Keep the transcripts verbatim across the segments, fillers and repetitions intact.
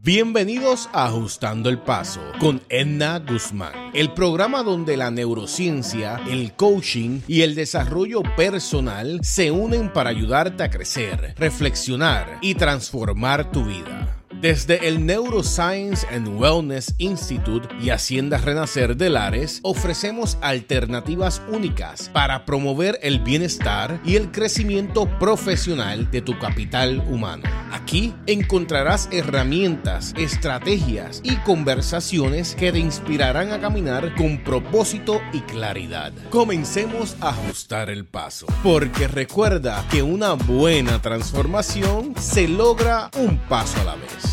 Bienvenidos a Ajustando el Paso con Edna Guzmán, el programa donde la neurociencia, el coaching y el desarrollo personal se unen para ayudarte a crecer, reflexionar y transformar tu vida. Desde el Neuroscience and Wellness Institute y Hacienda Renacer de Lares, ofrecemos alternativas únicas para promover el bienestar y el crecimiento profesional de tu capital humano. Aquí encontrarás herramientas, estrategias y conversaciones que te inspirarán a caminar con propósito y claridad. Comencemos a ajustar el paso, porque recuerda que una buena transformación se logra un paso a la vez.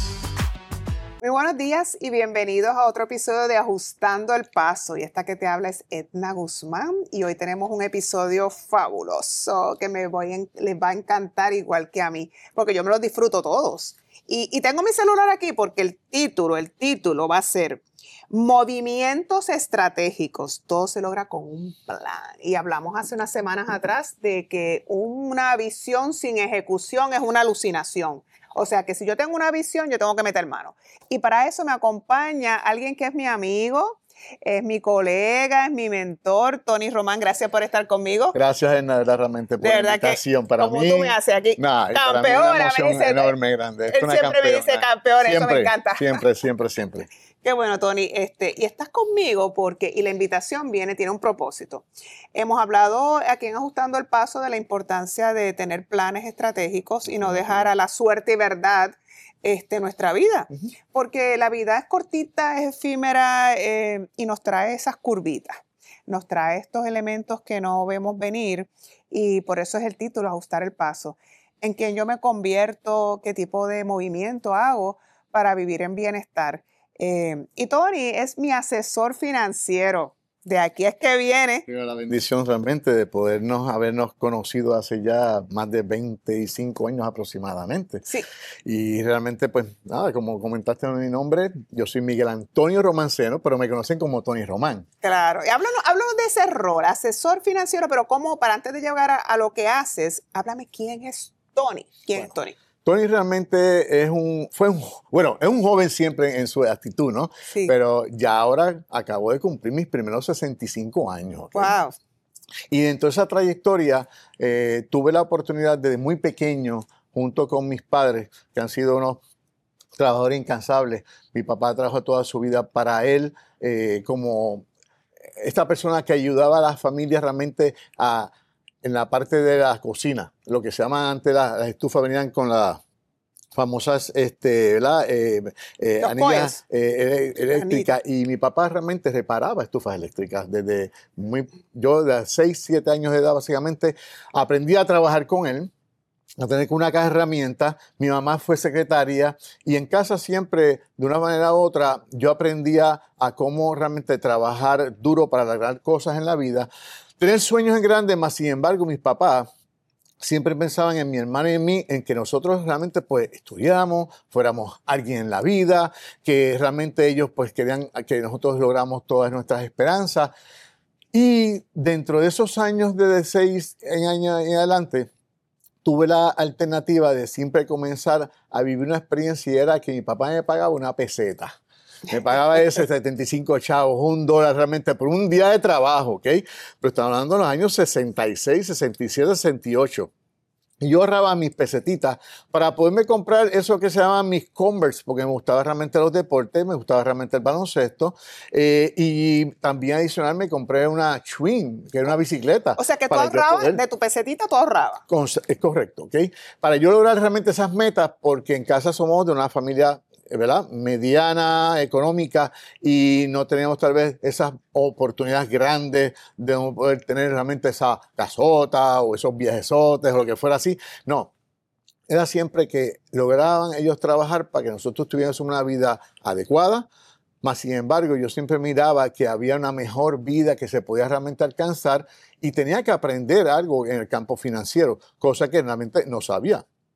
Muy buenos días y bienvenidos a otro episodio de Ajustando el Paso. Y esta que te habla es Edna Guzmán y hoy tenemos un episodio fabuloso que me voy en, les va a encantar igual que a mí, porque yo me los disfruto todos. Y, y tengo mi celular aquí porque el título, el título va a ser Movimientos Estratégicos. Todo se logra con un plan. Y hablamos hace unas semanas atrás de que una visión sin ejecución es una alucinación. O sea que si yo tengo una visión, yo tengo que meter mano. Y para eso me acompaña alguien que es mi amigo, es mi colega, es mi mentor, Tony Román. Gracias por estar conmigo. Gracias, Edna, realmente por la invitación. Para mí, como tú me haces aquí, nah, campeona, para mí una emoción me dice, enorme, grande. Es él una siempre campeona. me dice campeona, siempre, eso me encanta. Siempre, siempre, siempre. Qué bueno, Tony. Este, y estás conmigo porque, y la invitación viene, tiene un propósito. Hemos hablado aquí en Ajustando el Paso de la importancia de tener planes estratégicos y no dejar a la suerte y verdad este, nuestra vida. Uh-huh. Porque la vida es cortita, es efímera eh, y nos trae esas curvitas. Nos trae estos elementos que no vemos venir y por eso es el título, Ajustar el Paso. En quién yo me convierto, qué tipo de movimiento hago para vivir en bienestar. Eh, y Tony es mi asesor financiero. De aquí es que viene. Tengo la bendición realmente de podernos habernos conocido hace ya más de veinticinco años aproximadamente. Sí. Y realmente, pues nada, como comentaste en mi nombre, yo soy Miguel Antonio Romanceno, pero me conocen como Tony Román. Claro. Y háblanos, háblanos de ese rol, asesor financiero, pero cómo, para antes de llegar a, a lo que haces, háblame quién es Tony. ¿Quién bueno. es Tony? Tony realmente es un, fue un, bueno, es un joven siempre en su actitud, ¿no? Sí. Pero ya ahora acabo de cumplir mis primeros sesenta y cinco años. ¿Okay? Wow. Y dentro de esa trayectoria eh, tuve la oportunidad desde muy pequeño, junto con mis padres, que han sido unos trabajadores incansables. Mi papá trabajó toda su vida para él eh, como esta persona que ayudaba a las familias realmente a... en la parte de la cocina, lo que se llama antes las, las estufas venían con las famosas este, ¿verdad? Eh, eh, anillas eh, eléctricas y mi papá realmente reparaba estufas eléctricas desde muy, yo de seis, siete años de edad básicamente aprendí a trabajar con él, a tener una caja de herramientas. Mi mamá fue secretaria y en casa siempre, de una manera u otra, yo aprendía a cómo realmente trabajar duro para lograr cosas en la vida. Tener sueños en grande, más sin embargo, mis papás siempre pensaban en mi hermana y en mí, en que nosotros realmente pues estudiáramos, fuéramos alguien en la vida, que realmente ellos pues querían que nosotros logramos todas nuestras esperanzas. Y dentro de esos años, desde seis años en adelante, tuve la alternativa de siempre comenzar a vivir una experiencia y era que mi papá me pagaba una peseta. Me pagaba ese setenta y cinco chavos, un dólar realmente por un día de trabajo, ¿ok? Pero estamos hablando de los años sesenta y seis, sesenta y siete, sesenta y ocho. Y yo ahorraba mis pesetitas para poderme comprar eso que se llaman mis Converse, porque me gustaba realmente los deportes, me gustaba realmente el baloncesto. Eh, y también adicional me compré una Schwinn, que era una bicicleta. O sea que tú ahorrabas, poder... de tu pesetita tú ahorrabas. Con, es correcto, ¿ok? Para yo lograr realmente esas metas, porque en casa somos de una familia, ¿verdad?, mediana, económica, y no teníamos tal vez esas oportunidades grandes de no poder tener realmente esa casota o esos viajesotes o lo que fuera así. No, era siempre que lograban ellos trabajar para que nosotros tuviéramos una vida adecuada, mas sin embargo yo siempre miraba que había una mejor vida que se podía realmente alcanzar y tenía que aprender algo en el campo financiero, cosa que realmente no sabía.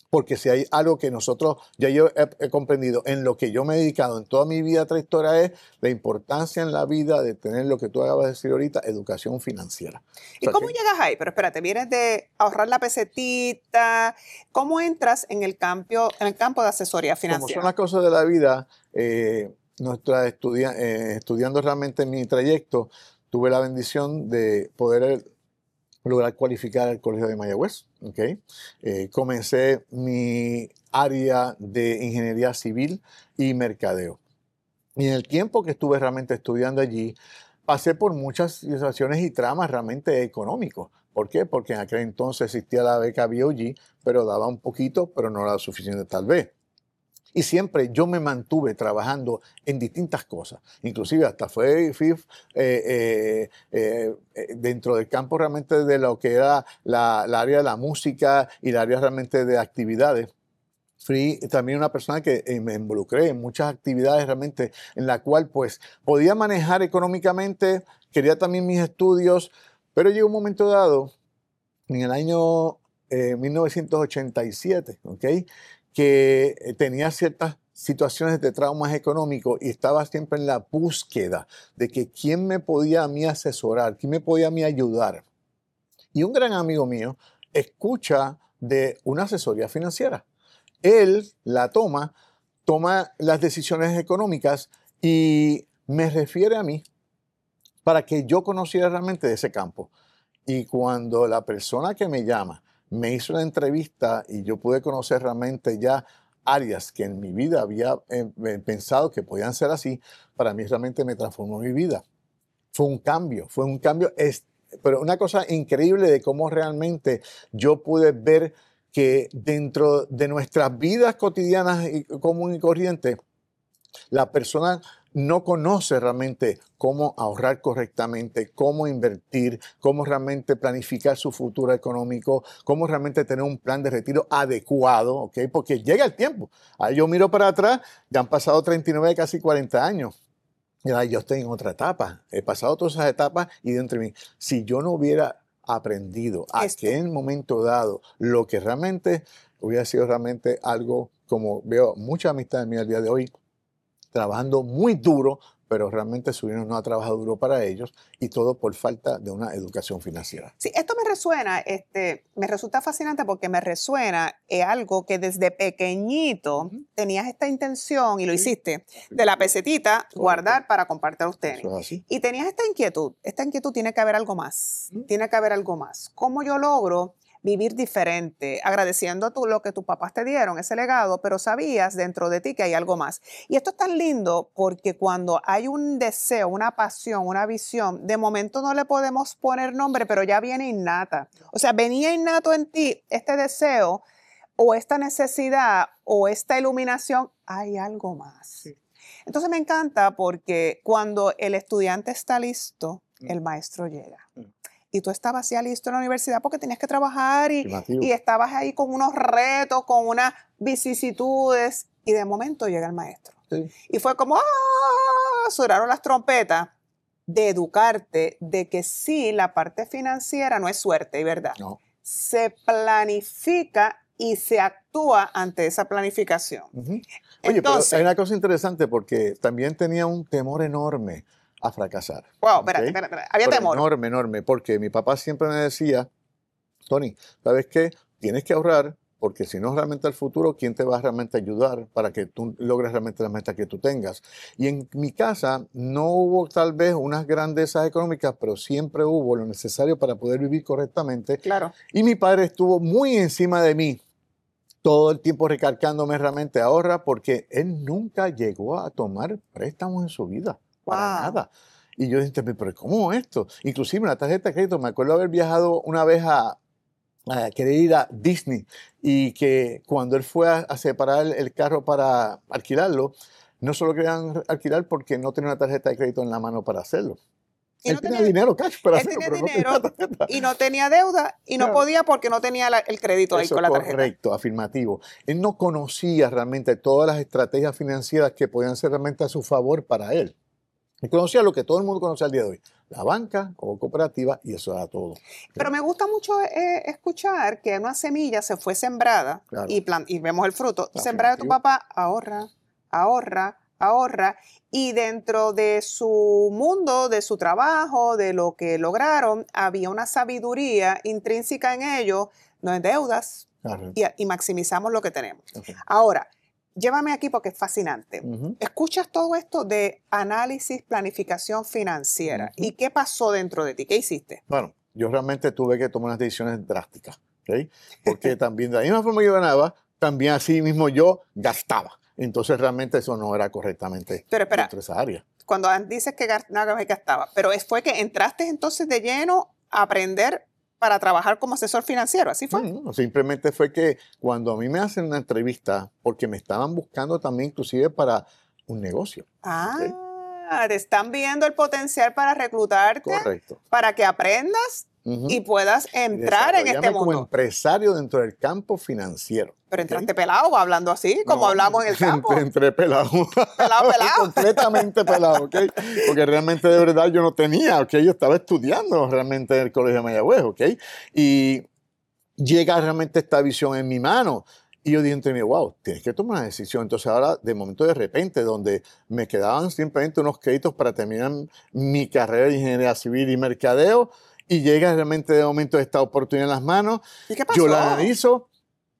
Porque si hay algo que nosotros, ya yo he, he comprendido, en lo que yo me he dedicado en toda mi vida trayectoria es la importancia en la vida de tener lo que tú acabas de decir ahorita, educación financiera. ¿Y O sea cómo que- llegas ahí? Pero espérate, vienes de ahorrar la pesetita. ¿Cómo entras en el campo, en el campo de asesoría Como son financiera? las cosas de la vida, eh, nuestra estudia- eh, estudiando realmente mi trayecto, tuve la bendición de poder lograr cualificar al Colegio de Mayagüez. ¿Ok? Eh, comencé mi área de ingeniería civil y mercadeo. Y en el tiempo que estuve realmente estudiando allí, pasé por muchas situaciones y tramas realmente económicos. ¿Por qué? Porque en aquel entonces existía la beca B O G, pero daba un poquito, pero no era lo suficiente tal vez. Y siempre yo me mantuve trabajando en distintas cosas. Inclusive hasta fui, fui, eh, eh, eh, eh, dentro del campo realmente de lo que era la, la área de la música y la área realmente de actividades. Fui también una persona que eh, me involucré en muchas actividades realmente en la cual pues podía manejar económicamente, quería también mis estudios, pero llegó un momento dado, en el año eh, mil novecientos ochenta y siete, ¿ok? Que eh, tenía ciertas situaciones de traumas económicos y estaba siempre en la búsqueda de que quién me podía a mí asesorar, quién me podía a mí ayudar. Y un gran amigo mío escucha de una asesoría financiera. Él la toma, toma las decisiones económicas y me refiere a mí para que yo conociera realmente de ese campo. Y cuando la persona que me llama me hizo la entrevista y yo pude conocer realmente ya áreas que en mi vida había eh, eh, pensado que podían ser así, para mí realmente me transformó mi vida. Fue un cambio, fue un cambio, es, pero una cosa increíble de cómo realmente yo pude ver que dentro de nuestras vidas cotidianas y común y corriente, la persona no conoce realmente cómo ahorrar correctamente, cómo invertir, cómo realmente planificar su futuro económico, cómo realmente tener un plan de retiro adecuado, ¿ok? Porque llega el tiempo. Ahí yo miro para atrás, ya han pasado treinta y nueve, casi cuarenta años. Y ahora yo estoy en otra etapa. He pasado todas esas etapas y dentro de mí, si yo no hubiera aprendido a Esto. que en un momento dado lo que realmente hubiera sido realmente algo como veo muchas amistades mías al día de hoy, trabajando muy duro, pero realmente su dinero no ha trabajado duro para ellos y todo por falta de una educación financiera. Sí, esto me resuena, este, me resulta fascinante porque me resuena eh, algo que desde pequeñito Ujú. tenías esta intención y lo Sí. hiciste, de la pesetita Correcto. guardar para compartir los tenis. Eso es así. Y tenías esta inquietud, esta inquietud tiene que haber algo más, Ujú. tiene que haber algo más. ¿Cómo yo logro vivir diferente, agradeciendo tú lo que tus papás te dieron, ese legado, pero sabías dentro de ti que hay algo más? Y esto es tan lindo porque cuando hay un deseo, una pasión, una visión, de momento no le podemos poner nombre, pero ya viene innata. O sea, venía innato en ti este deseo o esta necesidad o esta iluminación, hay algo más. Sí. Entonces me encanta porque cuando el estudiante está listo, Mm. el maestro llega. Mm. Y tú estabas ya listo en la universidad porque tenías que trabajar y, Afirmativo. y estabas ahí con unos retos, con unas vicisitudes y de momento llega el maestro. Sí. Y fue como, ¡ah! Sonaron las trompetas de educarte de que sí, la parte financiera no es suerte, ¿verdad? No. Se planifica y se actúa ante esa planificación. Ujú. Oye, Entonces, pero hay una cosa interesante porque también tenía un temor enorme a fracasar. wow, ¿ok? espérate, espérate, espérate. Había Pero temor. enorme, enorme, porque mi papá siempre me decía, Tony, ¿sabes qué? Tienes que ahorrar, porque si no realmente al futuro, ¿quién te va a realmente ayudar para que tú logres realmente las metas que tú tengas? Y en mi casa no hubo tal vez unas grandezas económicas, pero siempre hubo lo necesario para poder vivir correctamente. Claro. Y mi padre estuvo muy encima de mí, todo el tiempo recalcándome realmente ahorra, porque él nunca llegó a tomar préstamos en su vida, para Wow. nada. Y yo dije, pero ¿cómo esto? Inclusive una tarjeta de crédito, me acuerdo haber viajado una vez a, a querer ir a Disney y que cuando él fue a, a separar el, el carro para alquilarlo, no solo querían alquilar porque no tenía una tarjeta de crédito en la mano para hacerlo. Y Él no tenía tenía- dinero cash para Él hacerlo, tenía pero no dinero tenía tarjeta. y no tenía deuda y no Claro. podía porque no tenía la- el crédito ahí Eso con es la tarjeta. correcto, afirmativo. Él no conocía realmente todas las estrategias financieras que podían ser realmente a su favor para él. Él conocía lo que todo el mundo conoce al día de hoy. la banca o cooperativa, y eso era todo. Pero me gusta mucho eh, escuchar que una semilla se fue sembrada Claro. y, plan- y vemos el fruto. Afirmativo. Sembrada de tu papá, ahorra, ahorra, ahorra. Y dentro de su mundo, de su trabajo, de lo que lograron, había una sabiduría intrínseca en ellos, no en deudas, Correcto. y, y maximizamos lo que tenemos. Ok. Ahora, llévame aquí porque es fascinante. Ujú. Escuchas todo esto de análisis, planificación financiera. Ujú. ¿Y qué pasó dentro de ti? ¿Qué hiciste? Bueno, yo realmente tuve que tomar unas decisiones drásticas, ¿ok? Porque también de la misma forma que yo ganaba, también así mismo yo gastaba. Entonces realmente eso no era correctamente Pero espera, dentro de esa área. cuando dices que gas- no, que gastaba, pero es, fue que entraste entonces de lleno a aprender para trabajar como asesor financiero, ¿así fue? No, no, simplemente fue que cuando a mí me hacen una entrevista, porque me estaban buscando también inclusive para un negocio. Ah, te están viendo el potencial para reclutarte, Correcto. para que aprendas Ujú. y puedas entrar en este Desarrollarme como mundo. empresario dentro del campo financiero. Pero ¿ok? entraste pelado, hablando así, como No, hablamos en el campo. Entré, entré pelado. Pelado, pelado. Completamente pelado, ¿ok? Porque realmente de verdad yo no tenía, ¿ok? Yo estaba estudiando realmente en el Colegio de Mayagüez, ¿ok? Y llega realmente esta visión en mi mano. Y yo dije entre mí, wow, tienes que tomar una decisión. Entonces ahora, de momento de repente, donde me quedaban simplemente unos créditos para terminar mi carrera de ingeniería civil y mercadeo, y llega realmente de momento esta oportunidad en las manos, ¿Y qué pasó? yo la analizo.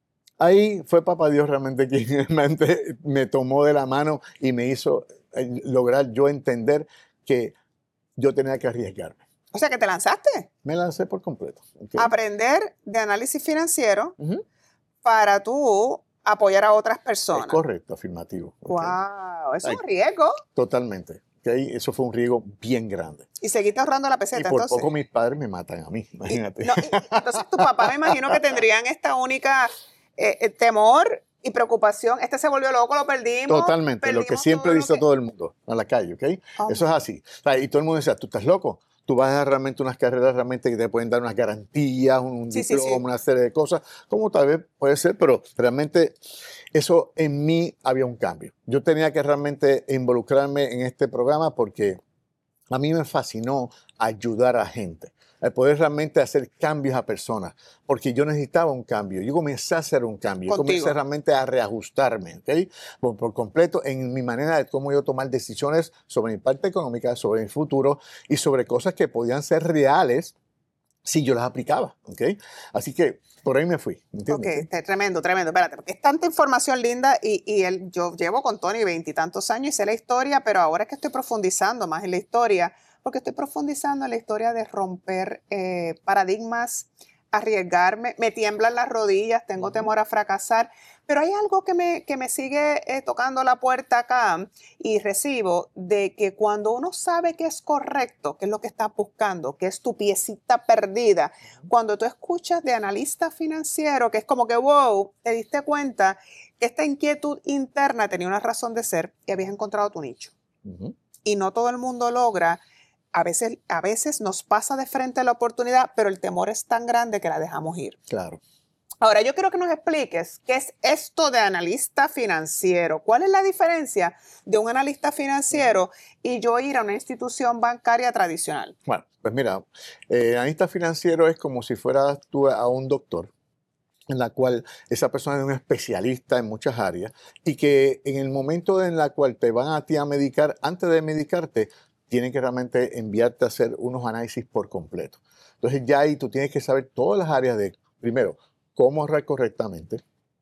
Ahí fue papá Dios realmente quien realmente me tomó de la mano y me hizo eh, lograr yo entender que yo tenía que arriesgarme. O sea, que te lanzaste Me lancé por completo. ¿ok? a aprender de análisis financiero Ujú. para tú apoyar a otras Es personas. correcto, afirmativo. ¿ok? Wow, eso es Ay. un riesgo. Totalmente. ¿ok? Eso fue un riesgo bien grande. Y seguiste ahorrando la Y peseta, por entonces. poco mis padres me matan a mí, Y- imagínate. no, y- entonces tu papá me imagino que tendrían esta única eh, eh, temor y preocupación. Este se volvió loco, lo perdimos. Totalmente, lo que perdimos siempre todo lo dice que- todo el mundo en la calle, ¿ok? Oh, Eso es así. O sea, y todo el mundo dice, tú estás loco. Tú vas a dar realmente unas carreras realmente que te pueden dar unas garantías, un Sí, sí, diploma, sí. una serie de cosas, como tal vez puede ser, pero realmente eso en mí había un cambio. Yo tenía que realmente involucrarme en este programa porque a mí me fascinó ayudar a gente, el poder realmente hacer cambios a personas, porque yo necesitaba un cambio. Yo comencé a hacer un cambio, yo Contigo. comencé realmente a reajustarme, ¿ok? Por, por completo en mi manera de cómo yo tomar decisiones sobre mi parte económica, sobre mi futuro y sobre cosas que podían ser reales si yo las aplicaba, ¿ok? Así que por ahí me fui, ok, ¿entiendes? este, tremendo, tremendo. Espérate, porque es tanta información linda y, y el, yo llevo con Tony veintitantos años y sé la historia, pero ahora es que estoy profundizando más en la historia, porque estoy profundizando en la historia de romper eh, paradigmas, arriesgarme, me tiemblan las rodillas, tengo Ujú. temor a fracasar, pero hay algo que me, que me sigue eh, tocando la puerta acá y recibo de que cuando uno sabe que es correcto, que es lo que estás buscando, que es tu piecita perdida, cuando tú escuchas de analista financiero, que es como que, wow, te diste cuenta que esta inquietud interna tenía una razón de ser y habías encontrado tu nicho. Ujú. Y no todo el mundo logra. A veces, a veces nos pasa de frente la oportunidad, pero el temor es tan grande que la dejamos ir. Claro. Ahora, yo quiero que nos expliques qué es esto de analista financiero. ¿Cuál es la diferencia de un analista financiero y yo ir a una institución bancaria tradicional? Bueno, pues mira, eh, analista financiero es como si fueras tú a un doctor, en la cual esa persona es un especialista en muchas áreas y que en el momento en la cual te van a ti a medicar, antes de medicarte, tienen que realmente enviarte a hacer unos análisis por completo. Entonces ya ahí tú tienes que saber todas las áreas de, primero, cómo ahorrar correctamente,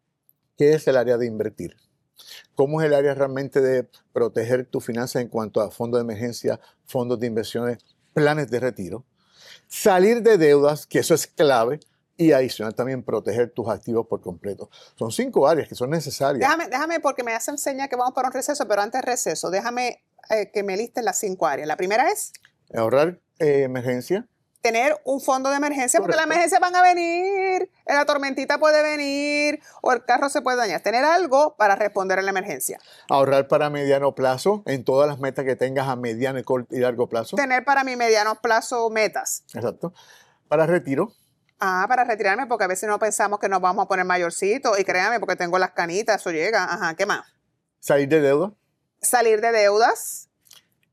qué es el área de invertir, cómo es el área realmente de proteger tu finanza en cuanto a fondos de emergencia, fondos de inversiones, planes de retiro, salir de deudas, que eso es clave, y adicional también proteger tus activos por completo. Son cinco áreas que son necesarias. Déjame, déjame porque me hacen señas que vamos para un receso, pero antes del receso, déjame eh, que me listen las cinco áreas. La primera es Ahorrar eh, emergencia. tener un fondo de emergencia, porque las Correcto. emergencias van a venir, la tormentita puede venir o el carro se puede dañar. Tener algo para responder a la emergencia. Ahorrar para mediano plazo en todas las metas que tengas a mediano y, corto y largo plazo. Tener para mi mediano plazo metas. Exacto. Para retiro. Ah, para retirarme, porque a veces no pensamos que nos vamos a poner mayorcitos. Y créame, porque tengo las canitas, eso llega. Ajá, ¿qué más? Salir de deuda. Salir de deudas.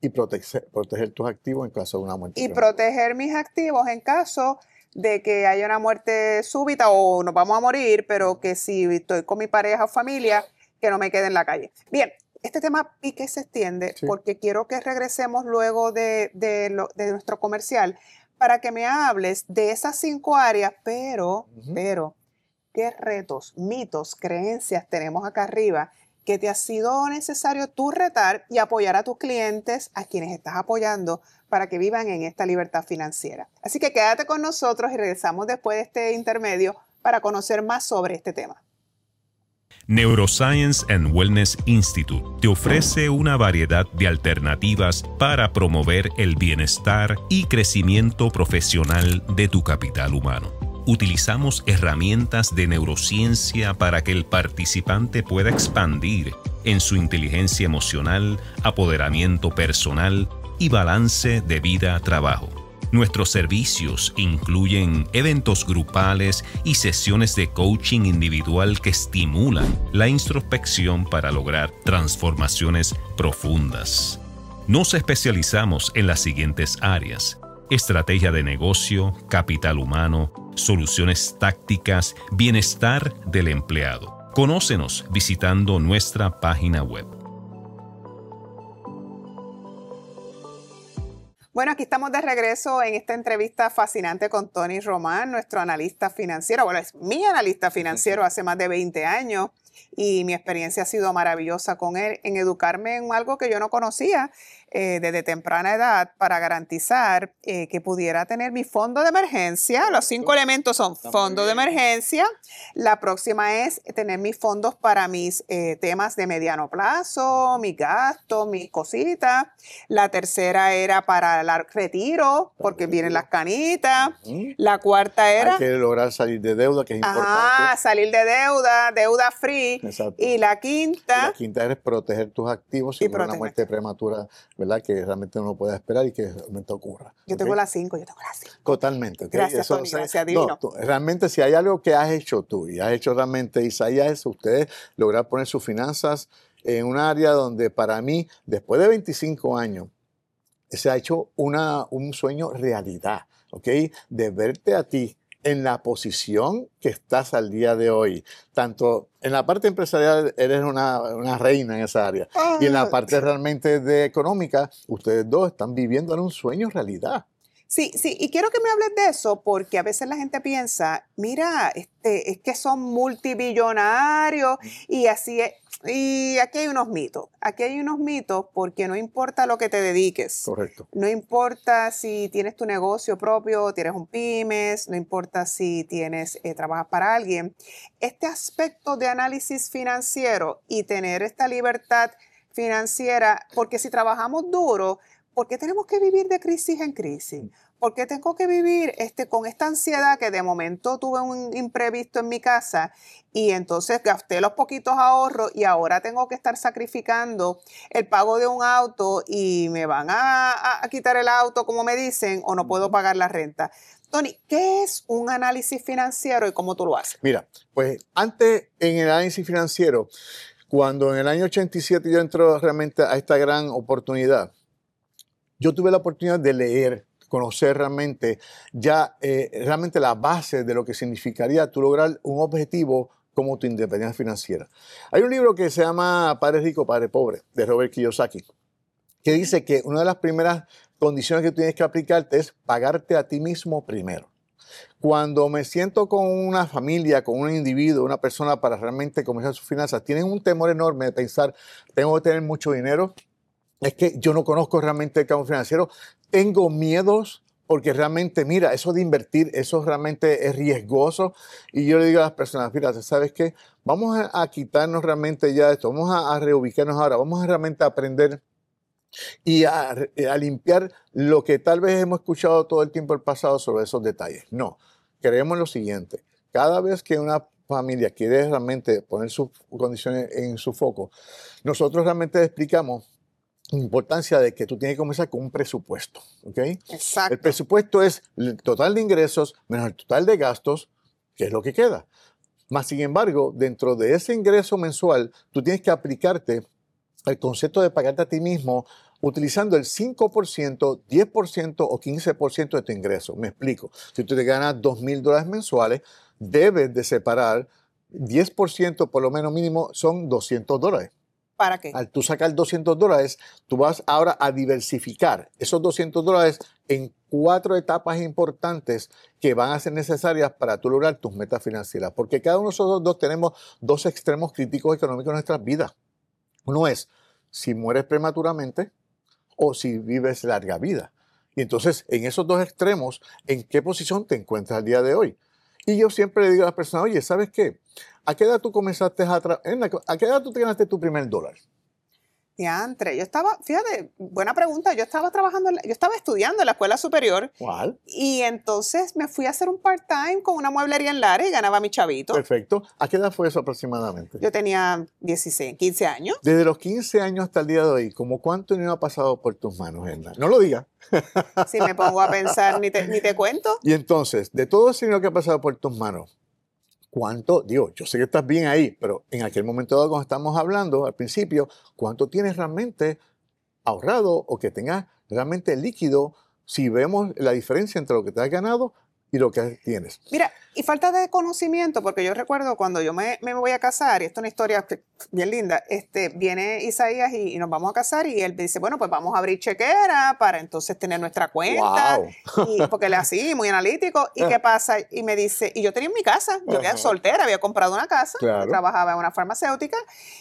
y proteger, proteger tus activos en caso de una muerte. Y prematura. proteger mis activos en caso de que haya una muerte súbita o nos vamos a morir, pero que si estoy con mi pareja o familia, que no me quede en la calle. Bien, este tema pique se extiende Sí. porque quiero que regresemos luego de, de, lo, de nuestro comercial para que me hables de esas cinco áreas, pero, Ujú. pero, ¿qué retos, mitos, creencias tenemos acá arriba que te ha sido necesario tú retar y apoyar a tus clientes, a quienes estás apoyando, para que vivan en esta libertad financiera? Así que quédate con nosotros y regresamos después de este intermedio para conocer más sobre este tema. Neuroscience and Wellness Institute te ofrece una variedad de alternativas para promover el bienestar y crecimiento profesional de tu capital humano. Utilizamos herramientas de neurociencia para que el participante pueda expandir en su inteligencia emocional, apoderamiento personal y balance de vida-trabajo. Nuestros servicios incluyen eventos grupales y sesiones de coaching individual que estimulan la introspección para lograr transformaciones profundas. Nos especializamos en las siguientes áreas: estrategia de negocio, capital humano, soluciones tácticas, bienestar del empleado. Conócenos visitando nuestra página web. Bueno, aquí estamos de regreso en esta entrevista fascinante con Tony Román, nuestro analista financiero. Bueno, es mi analista financiero hace más de veinte años y mi experiencia ha sido maravillosa con él en educarme en algo que yo no conocía eh, desde temprana edad para garantizar eh, que pudiera tener mi fondo de emergencia. Los cinco elementos son fondo de emergencia. La próxima es tener mis fondos para mis eh, temas de mediano plazo, mis gastos, mis cositas. La tercera era para el retiro, porque vienen las canitas. Ujú. La cuarta era... Hay que lograr salir de deuda, que es Ajá, importante. salir de deuda, deuda free. Exacto. Y la Y quinta... la quinta es proteger tus activos si Y no una proteger. muerte prematura, ¿verdad? Que realmente uno puede esperar y que realmente ocurra. Yo ¿ok? tengo las cinco, yo tengo las cinco. Totalmente. ¿ok? Gracias, Eso, Tony, o sea, gracias, no, divino. tú- realmente, si hay algo que has hecho tú y has hecho realmente, Isaías, es ustedes lograr poner sus finanzas en un área donde para mí, después de veinticinco años, se ha hecho una, un sueño realidad, ¿ok? De verte a ti en la posición que estás al día de hoy. Tanto en la parte empresarial eres una, una reina en esa área. Y en la parte realmente de económica, ustedes dos están viviendo en un sueño realidad. Sí, sí, y quiero que me hables de eso porque a veces la gente piensa, mira, este, es que son multibillonarios y así es. Y aquí hay unos mitos. Aquí hay unos mitos porque no importa lo que te dediques. Correcto. No importa si tienes tu negocio propio, tienes un pymes, no importa si tienes, eh, trabajas para alguien. Este aspecto de análisis financiero y tener esta libertad financiera, porque si trabajamos duro, ¿por qué tenemos que vivir de crisis en crisis? ¿Por qué tengo que vivir este, con esta ansiedad que de momento tuve un imprevisto en mi casa y entonces gasté los poquitos ahorros y ahora tengo que estar sacrificando el pago de un auto y me van a, a- a quitar el auto, como me dicen, o no puedo pagar la renta? Tony, ¿qué es un análisis financiero y cómo tú lo haces? Mira, pues antes en el análisis financiero, cuando en el año ochenta y siete yo entro realmente a esta gran oportunidad, yo tuve la oportunidad de leer, conocer realmente ya eh, realmente la base de lo que significaría tú lograr un objetivo como tu independencia financiera. Hay un libro que se llama Padre Rico, Padre Pobre, de Robert Kiyosaki, que dice que una de las primeras condiciones que tienes que aplicarte es pagarte a ti mismo primero. Cuando me siento con una familia, con un individuo, una persona para realmente comenzar sus finanzas, tienen un temor enorme de pensar, tengo que tener mucho dinero, es que yo no conozco realmente el campo financiero, tengo miedos porque realmente, mira, eso de invertir, eso realmente es riesgoso. Y yo le digo a las personas, mira, ¿sabes qué? Vamos a, a quitarnos realmente ya esto, vamos a, a reubicarnos ahora, vamos a realmente aprender y a, a limpiar lo que tal vez hemos escuchado todo el tiempo el pasado sobre esos detalles. No, creemos lo siguiente, cada vez que una familia quiere realmente poner sus condiciones en su foco, nosotros realmente explicamos la importancia de que tú tienes que comenzar con un presupuesto, ¿ok? Exacto. El presupuesto es el total de ingresos menos el total de gastos, que es lo que queda. Más sin embargo, dentro de ese ingreso mensual, tú tienes que aplicarte el concepto de pagarte a ti mismo utilizando el cinco por ciento, diez por ciento o quince por ciento de tu ingreso. Me explico. Si tú te ganas dos mil dólares mensuales, debes de separar diez por ciento, por lo menos mínimo, son doscientos dólares. ¿Para qué? Al tú sacar doscientos dólares, tú vas ahora a diversificar esos doscientos dólares en cuatro etapas importantes que van a ser necesarias para tú lograr tus metas financieras. Porque cada uno de nosotros dos tenemos dos extremos críticos económicos en nuestras vidas. Uno es si mueres prematuramente o si vives larga vida. Y entonces, en esos dos extremos, ¿en qué posición te encuentras al día de hoy? Y yo siempre le digo a las personas, oye, ¿sabes qué? ¿A qué edad tú comenzaste a trabajar? ¿A qué edad tú te ganaste tu primer dólar? Diantre, yo estaba, fíjate, buena pregunta, yo estaba trabajando, en la- yo estaba estudiando en la escuela superior. ¿Cuál? Y entonces me fui a hacer un part-time con una mueblería en Lares y ganaba mi chavito. Perfecto. ¿A qué edad fue eso aproximadamente? Yo tenía dieciséis, quince años. Desde los quince años hasta el día de hoy, ¿cómo cuánto dinero ha pasado por tus manos, Edna? No lo digas. Si me pongo a pensar, ni te, ni te cuento. Y entonces, de todo ese dinero que ha pasado por tus manos, ¿cuánto? Digo, yo sé que estás bien ahí, pero en aquel momento dado, cuando estamos hablando al principio, ¿cuánto tienes realmente ahorrado o que tengas realmente líquido si vemos la diferencia entre lo que te has ganado y lo que tienes? Mira, y falta de conocimiento, porque yo recuerdo cuando yo me, me voy a casar, y esto es una historia que- bien linda, este, viene Isaías y, y nos vamos a casar y él dice, bueno, pues vamos a abrir chequera para entonces tener nuestra cuenta, Wow. y, porque él es así, muy analítico, ¿y qué pasa? Y me dice, y yo tenía en mi casa, yo era Ajá. soltera, había comprado una casa, Claro. trabajaba en una farmacéutica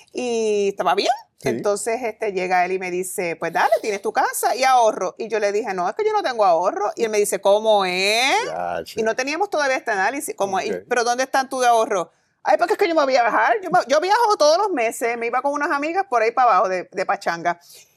y estaba bien. Sí. Entonces este, llega él y me dice, pues dale, tienes tu casa y ahorro. Y yo le dije, no, es que yo no tengo ahorro. Y él me dice, ¿cómo es? Ya, Y no teníamos todavía este análisis. Como, Ok. y- pero ¿dónde están tu de ahorro? Ay, porque es que yo me voy a viajar. Yo, me- yo viajo todos los meses. Me iba con unas amigas por ahí para abajo de, de pachanga.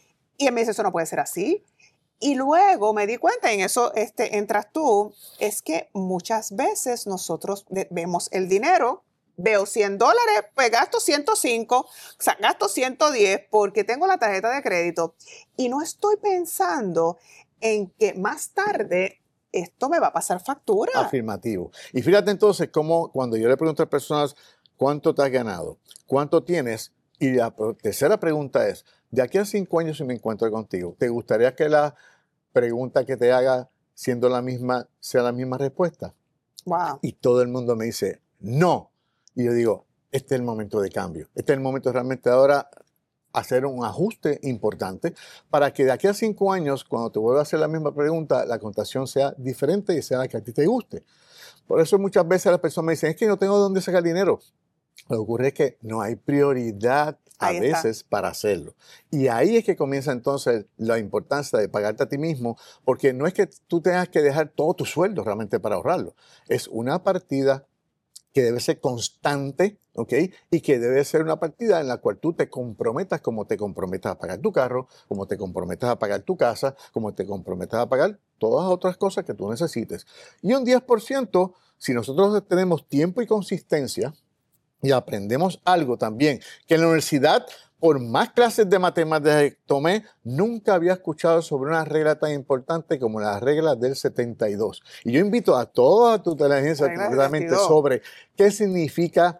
Y él me dice, eso no puede ser así. Y luego me di cuenta, y en eso este, entras tú, es que muchas veces nosotros de- vemos el dinero, veo cien dólares, pues gasto ciento cinco, o sea, gasto ciento diez porque tengo la tarjeta de crédito. Y no estoy pensando en que más tarde esto me va a pasar factura. Afirmativo. Y fíjate entonces cómo cuando yo le pregunto a personas cuánto te has ganado, cuánto tienes, y la pro- tercera pregunta es, de aquí a cinco años si me encuentro contigo, ¿te gustaría que la pregunta que te haga siendo la misma sea la misma respuesta? Wow. Y todo el mundo me dice, no. Y yo digo, este es el momento de cambio. Este es el momento realmente ahora hacer un ajuste importante para que de aquí a cinco años, cuando te vuelva a hacer la misma pregunta, la contación sea diferente y sea la que a ti te guste. Por eso muchas veces las personas me dicen, es que no tengo de dónde sacar dinero. Lo que ocurre es que no hay prioridad a Ahí está. veces para hacerlo. Y ahí es que comienza entonces la importancia de pagarte a ti mismo, porque no es que tú tengas que dejar todo tu sueldo realmente para ahorrarlo. Es una partida que debe ser constante, ¿ok? Y que debe ser una partida en la cual tú te comprometas como te comprometas a pagar tu carro, como te comprometas a pagar tu casa, como te comprometas a pagar todas las otras cosas que tú necesites. Y un diez por ciento, si nosotros tenemos tiempo y consistencia y aprendemos algo también, que en la universidad, por más clases de matemáticas que tomé, nunca había escuchado sobre una regla tan importante como la regla del setenta y dos. Y yo invito a toda tu inteligencia Regla del completamente setenta y dos. sobre qué significa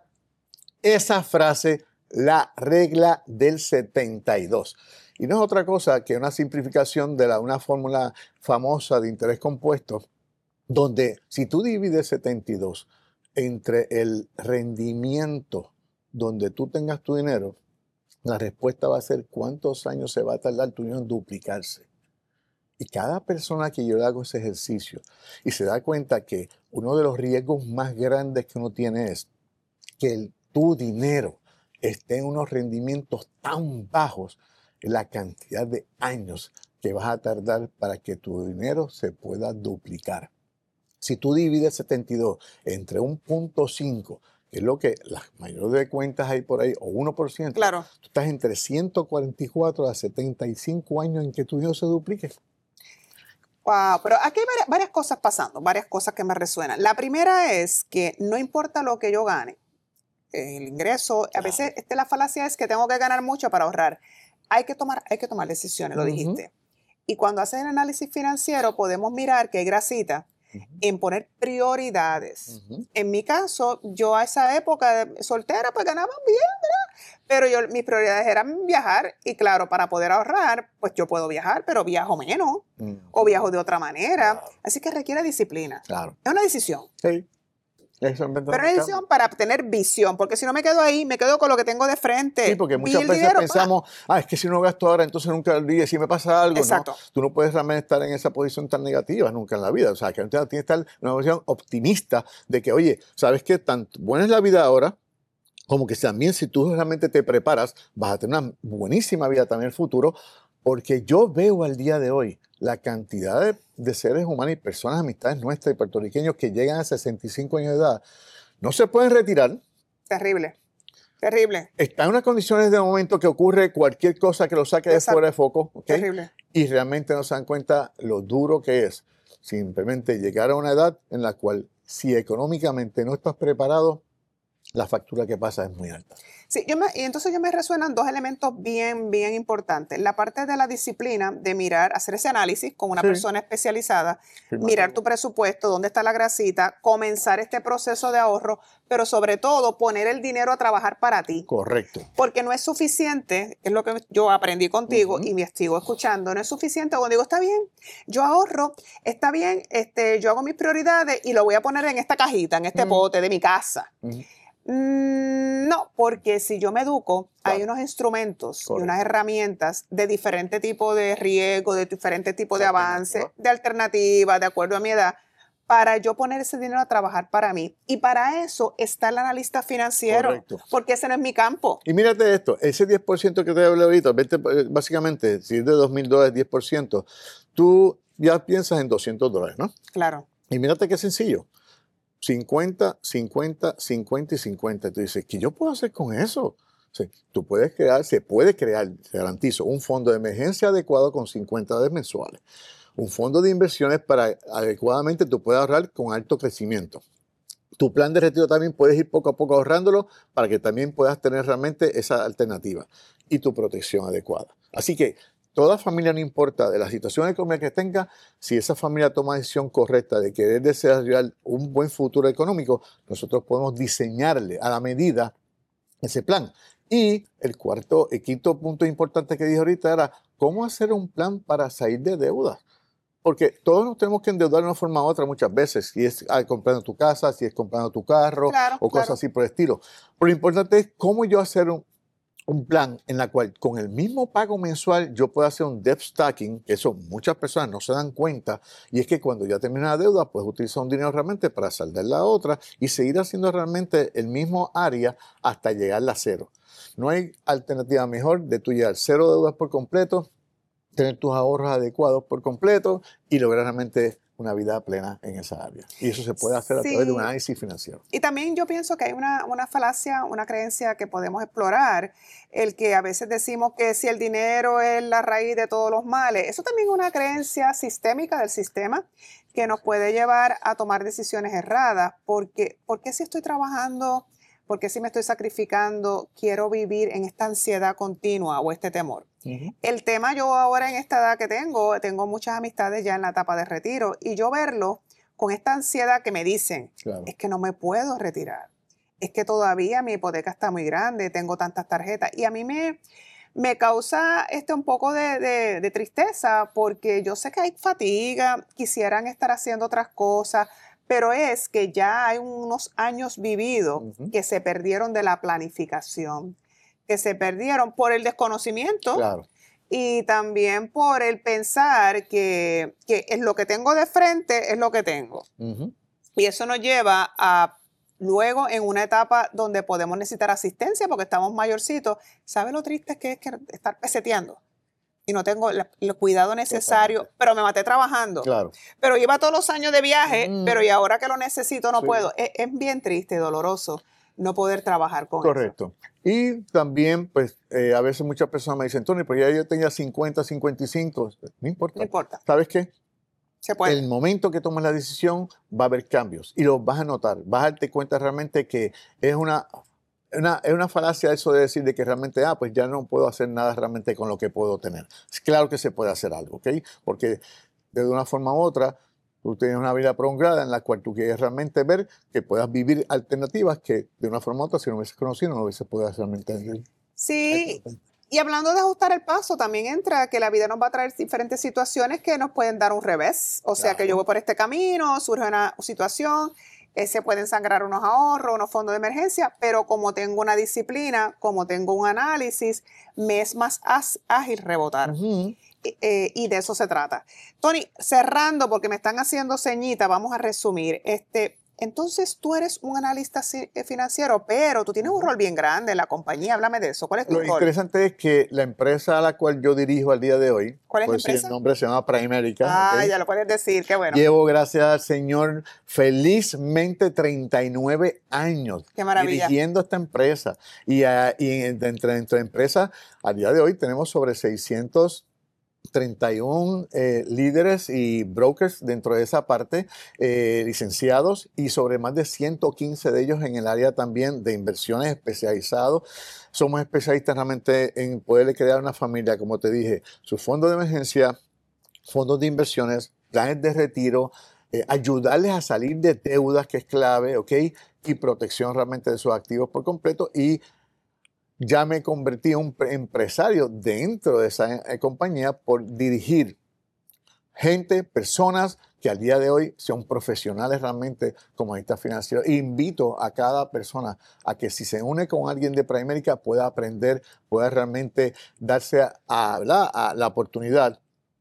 esa frase, la regla del setenta y dos. Y no es otra cosa que una simplificación de la, una fórmula famosa de interés compuesto, donde si tú divides setenta y dos entre el rendimiento donde tú tengas tu dinero, la respuesta va a ser cuántos años se va a tardar tu dinero en duplicarse. Y cada persona que yo le hago ese ejercicio y se da cuenta que uno de los riesgos más grandes que uno tiene es que el, tu dinero esté en unos rendimientos tan bajos, la cantidad de años que vas a tardar para que tu dinero se pueda duplicar. Si tú divides setenta y dos entre un punto cinco, que es lo que las mayores de cuentas hay por ahí, o uno por ciento, Claro. tú estás entre ciento cuarenta y cuatro a setenta y cinco años en que tu dinero se duplique. Wow, pero aquí hay varias, varias cosas pasando, varias cosas que me resuenan. La primera es que no importa lo que yo gane, el ingreso, a Claro. veces este, la falacia es que tengo que ganar mucho para ahorrar. Hay que tomar, hay que tomar decisiones, lo Ujú. dijiste. Y cuando haces el análisis financiero podemos mirar que hay grasita Ujú. en poner prioridades. Ujú. En mi caso, yo a esa época de soltera pues ganaba bien, ¿verdad? Pero yo, mis prioridades eran viajar y claro, para poder ahorrar, pues yo puedo viajar, pero viajo menos mm. o viajo de otra manera. Claro. Así que requiere disciplina. Claro. Es una decisión. Sí. Pero es una decisión para tener visión, porque si no me quedo ahí, me quedo con lo que tengo de frente. Sí, porque muchas veces dinero, pensamos, pa. ah, es que si no gasto ahora, entonces nunca el día, si me pasa algo, Exacto. ¿no? Tú no puedes realmente estar en esa posición tan negativa nunca en la vida. O sea, que usted tiene que estar en una posición optimista de que, oye, ¿sabes qué? Tan buena es la vida ahora, como que también si tú realmente te preparas, vas a tener una buenísima vida también en el futuro, porque yo veo al día de hoy la cantidad de, de seres humanos y personas, amistades nuestras y puertorriqueños que llegan a sesenta y cinco años de edad, no se pueden retirar. Terrible, terrible. Están en unas condiciones de momento que ocurre cualquier cosa que lo saque de fuera de foco. ¿Okay? Terrible. Y realmente no se dan cuenta lo duro que es simplemente llegar a una edad en la cual si económicamente no estás preparado, la factura que pasa es muy alta. Sí, yo me, y entonces yo me resuenan dos elementos bien, bien importantes. La parte de la disciplina, de mirar, hacer ese análisis con una sí. persona especializada, sí, mirar tu presupuesto, dónde está la grasita, comenzar este proceso de ahorro, pero sobre todo poner el dinero a trabajar para ti. Correcto. Porque no es suficiente, es lo que yo aprendí contigo uh-huh. y me sigo escuchando, no es suficiente cuando digo, está bien, yo ahorro, está bien, este, yo hago mis prioridades y lo voy a poner en esta cajita, en este uh-huh. pote de mi casa. Uh-huh. Mm, no, porque si yo me educo, claro. hay unos instrumentos Correcto. y unas herramientas de diferente tipo de riesgo, de diferente tipo de avance, de alternativas, de acuerdo a mi edad, para yo poner ese dinero a trabajar para mí. Y para eso está el analista financiero, Correcto. porque ese no es mi campo. Y mírate esto, ese diez por ciento que te hablé ahorita, básicamente, si es de dos mil dólares, diez por ciento, tú ya piensas en doscientos dólares, ¿no? Claro. Y mírate qué sencillo. cincuenta, cincuenta, cincuenta y cincuenta. Tú dices, ¿qué yo puedo hacer con eso? Sí, tú puedes crear, se puede crear, te garantizo, un fondo de emergencia adecuado con cincuenta dólares mensuales. Un fondo de inversiones para adecuadamente tú puedas ahorrar con alto crecimiento. Tu plan de retiro también puedes ir poco a poco ahorrándolo para que también puedas tener realmente esa alternativa y tu protección adecuada. Así que toda familia, no importa de la situación económica que tenga, si esa familia toma la decisión correcta de querer desarrollar un buen futuro económico, nosotros podemos diseñarle a la medida ese plan. Y el cuarto y quinto punto importante que dije ahorita era cómo hacer un plan para salir de deudas. Porque todos nos tenemos que endeudar de una forma u otra muchas veces, si es ah, comprando tu casa, si es comprando tu carro claro, o cosas claro. así por el estilo. Pero lo importante es cómo yo hacer un un plan en la cual con el mismo pago mensual yo puedo hacer un debt stacking, que eso muchas personas no se dan cuenta, y es que cuando ya termina la deuda, puedes utilizar un dinero realmente para saldar la otra y seguir haciendo realmente el mismo área hasta llegar a cero. No hay alternativa mejor de tú llegar cero deudas por completo, tener tus ahorros adecuados por completo y lograr realmente una vida plena en esa área. Y eso se puede hacer sí. a través de un análisis financiero. Y también yo pienso que hay una, una falacia, una creencia que podemos explorar, el que a veces decimos que si el dinero es la raíz de todos los males. Eso también es una creencia sistémica del sistema que nos puede llevar a tomar decisiones erradas. Porque, ¿por qué si estoy trabajando, por qué si me estoy sacrificando, quiero vivir en esta ansiedad continua o este temor? Uh-huh. El tema, yo ahora en esta edad que tengo, tengo muchas amistades ya en la etapa de retiro y yo verlo con esta ansiedad que me dicen, claro. es que no me puedo retirar, es que todavía mi hipoteca está muy grande, tengo tantas tarjetas y a mí me, me causa este un poco de, de, de tristeza porque yo sé que hay fatiga, quisieran estar haciendo otras cosas, pero es que ya hay unos años vividos uh-huh. que se perdieron de la planificación, que se perdieron por el desconocimiento claro. y también por el pensar que, que es lo que tengo de frente, es lo que tengo. Uh-huh. Y eso nos lleva a luego en una etapa donde podemos necesitar asistencia porque estamos mayorcitos. ¿Sabe lo triste que es que estar peseteando? Y no tengo la, el cuidado necesario, Totalmente. pero me maté trabajando. Claro. Pero lleva todos los años de viaje, mm. pero y ahora que lo necesito no sí. puedo. Es, es bien triste, doloroso no poder trabajar con Correcto. eso. Correcto. Y también, pues, eh, a veces muchas personas me dicen, Tony, pero ya yo tenía cincuenta, cincuenta y cinco. No importa. No importa. ¿Sabes qué? Se puede. El momento que tomes la decisión va a haber cambios y los vas a notar. Vas a darte cuenta realmente que es una... Una, es una falacia eso de decir de que realmente, ah, pues ya no puedo hacer nada realmente con lo que puedo tener. Es claro que se puede hacer algo, ¿ok? Porque de una forma u otra, tú tienes una vida prolongada en la cual tú quieres realmente ver que puedas vivir alternativas que de una forma u otra, si no hubieses conocido, no hubieses podido realmente vivir. Sí, y hablando de ajustar el paso, también entra que la vida nos va a traer diferentes situaciones que nos pueden dar un revés. O sea, claro, que yo voy por este camino, surge una situación, eh, se pueden sangrar unos ahorros, unos fondos de emergencia, pero como tengo una disciplina, como tengo un análisis, me es más ágil rebotar. Uh-huh. Eh, y de eso se trata. Tony, cerrando, porque me están haciendo ceñita, vamos a resumir. Este, entonces, tú eres un analista financiero, pero tú tienes un rol bien grande en la compañía. Háblame de eso. ¿Cuál es tu Lo rol? Lo interesante es que la empresa a la cual yo dirijo al día de hoy, ¿cuál es la pues empresa? Sí, el nombre se llama Primerica. Ah, ¿okay? Ya lo puedes decir, qué bueno. Llevo, gracias al Señor, felizmente treinta y nueve años qué maravilla. Dirigiendo esta empresa. Y, uh, y dentro de la empresa, al día de hoy, tenemos sobre seiscientos treinta y uno eh, líderes y brokers dentro de esa parte, eh, licenciados, y sobre más de ciento quince de ellos en el área también de inversiones especializados. Somos especialistas realmente en poderle crear una familia, como te dije, su fondo de emergencia, fondos de inversiones, planes de retiro, eh, ayudarles a salir de deudas, que es clave, ¿ok? Y protección realmente de sus activos por completo. Y ya me convertí en un empresario dentro de esa eh, compañía por dirigir gente, personas que al día de hoy son profesionales realmente como analistas financieros. Invito a cada persona a que si se une con alguien de Primerica pueda aprender, pueda realmente darse a, a, a, a la oportunidad.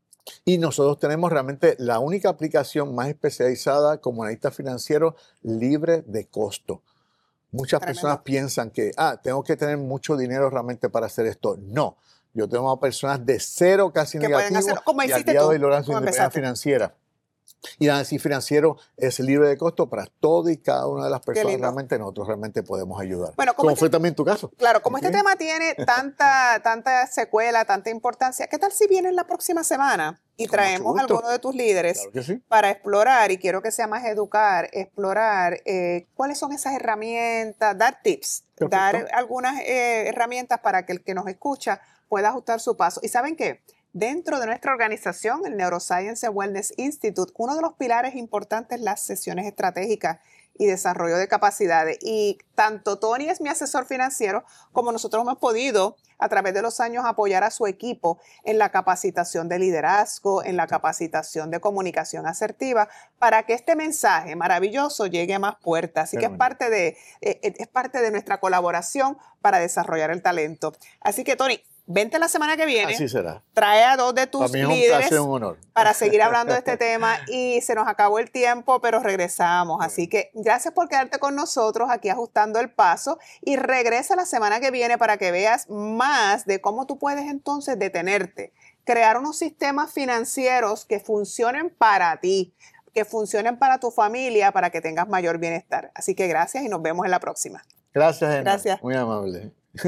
Y nosotros tenemos realmente la única aplicación más especializada como analista financiero libre de costo. Muchas Tremendo. Personas piensan que, ah, tengo que tener mucho dinero realmente para hacer esto. No, yo tengo a personas de cero casi negativos y al día de hoy logran su independencia financiera. Y el análisis financiero es libre de costo para todo y cada una de las personas. Realmente nosotros realmente podemos ayudar. Bueno, como este, fue también tu caso. Claro, como ¿okay? Este tema tiene tanta, tanta secuela, tanta importancia, ¿qué tal si vienes la próxima semana y traemos a alguno de tus líderes claro que sí. para explorar, y quiero que sea más educar, explorar eh, cuáles son esas herramientas, dar tips, Perfecto. Dar algunas eh, herramientas para que el que nos escucha pueda ajustar su paso. ¿Y saben qué? Dentro de nuestra organización, el Neuroscience and Wellness Institute, uno de los pilares importantes es las sesiones estratégicas y desarrollo de capacidades. Y tanto Tony es mi asesor financiero, como nosotros hemos podido a través de los años apoyar a su equipo en la capacitación de liderazgo, en la capacitación de comunicación asertiva, para que este mensaje maravilloso llegue a más puertas. Así que es parte de, eh, es parte de nuestra colaboración para desarrollar el talento. Así que, Tony, vente la semana que viene. Así será. Trae a dos de tus para mí es un líderes placer, un honor. Para seguir hablando de este tema, y se nos acabó el tiempo, pero regresamos. Bien. Así que gracias por quedarte con nosotros aquí ajustando el paso, y regresa la semana que viene para que veas más de cómo tú puedes entonces detenerte, crear unos sistemas financieros que funcionen para ti, que funcionen para tu familia, para que tengas mayor bienestar. Así que gracias y nos vemos en la próxima. Gracias, Emma. Gracias. Muy amable.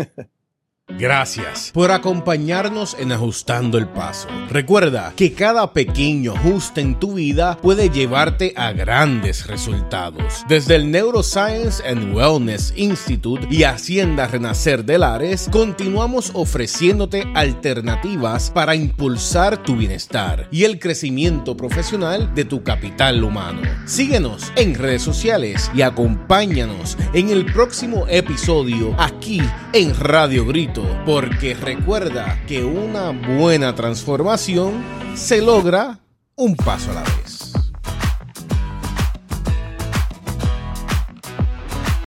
Gracias por acompañarnos en Ajustando el Paso. Recuerda que cada pequeño ajuste en tu vida puede llevarte a grandes resultados. Desde el Neuroscience and Wellness Institute y Hacienda Renacer de Lares, continuamos ofreciéndote alternativas para impulsar tu bienestar y el crecimiento profesional de tu capital humano. Síguenos en redes sociales y acompáñanos en el próximo episodio aquí en Radio Grito. Porque recuerda que una buena transformación se logra un paso a la vez.